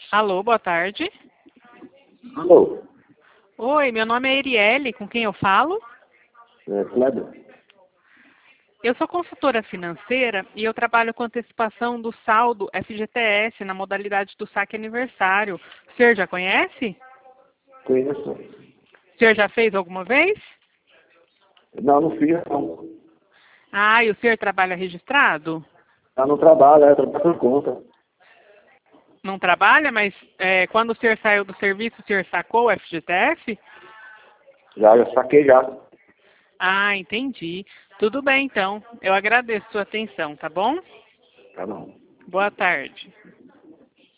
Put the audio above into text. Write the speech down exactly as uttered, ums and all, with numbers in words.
Alô, boa tarde. Alô, Oi, meu nome é Erielle, com quem eu falo? é Kleber. Eu sou consultora financeira e eu trabalho com antecipação do saldo F G T S na modalidade do saque aniversário. O senhor já conhece? Conheço. O senhor já fez alguma vez? Não, não fiz não. Ah, e o senhor trabalha registrado? Tá no trabalho, é, trabalho por conta. Não trabalha, mas é, quando o senhor saiu do serviço, o senhor sacou o F G T S? Já, já saquei já. Ah, entendi. Tudo bem, então. Eu agradeço sua atenção, tá bom? Tá bom. Boa tarde.